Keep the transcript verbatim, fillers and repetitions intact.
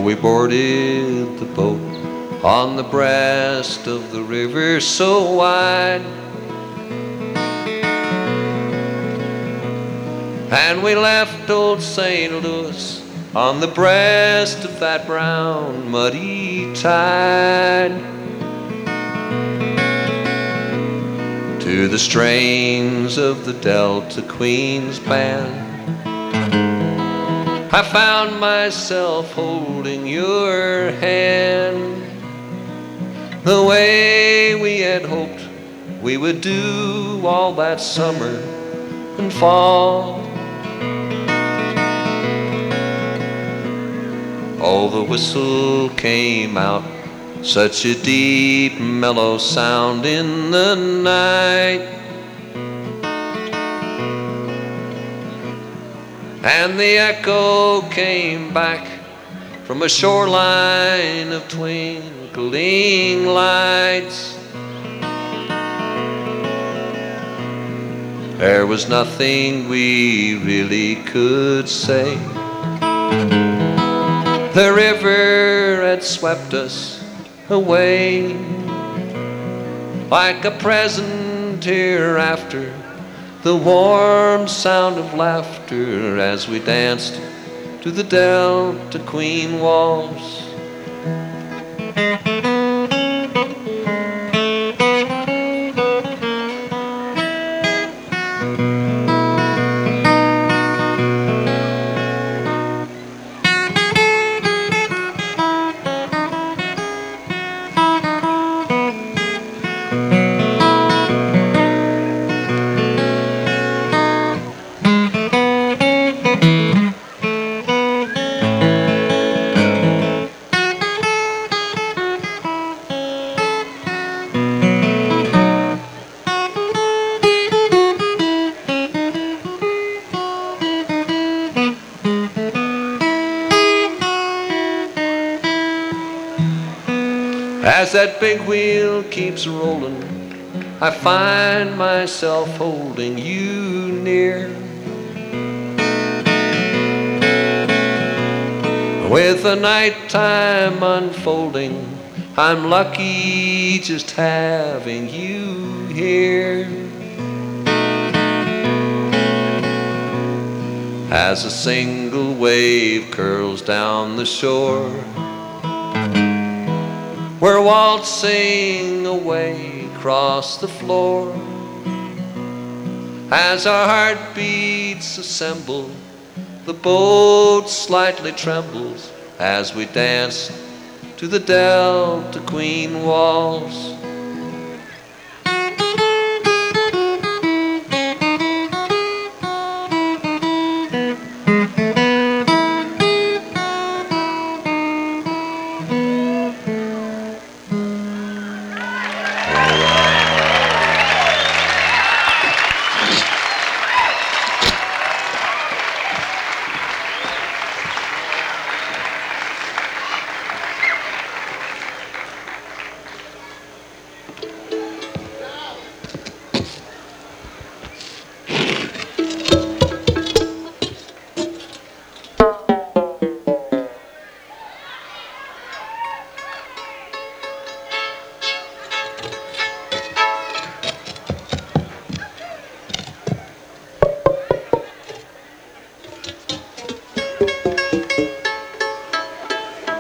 we boarded the boat on the breast of the river so wide. And we left old Saint Louis on the breast of that brown muddy tide, to the strains of the Delta Queens band. I found myself holding your hand, the way we had hoped we would do all that summer and fall. Oh, the whistle came out, such a deep, mellow sound in the night. And the echo came back from a shoreline of twinkling lights. There was nothing we really could say. The river had swept us away like a present hereafter, the warm sound of laughter as we danced to the Delta Queen waltz. As that big wheel keeps rolling, I find myself holding you near, with the nighttime unfolding. I'm lucky just having you here. As a single wave curls down the shore, we're waltzing away across the floor. As our heartbeats assemble, the boat slightly trembles as we dance to the Delta Queen waltz.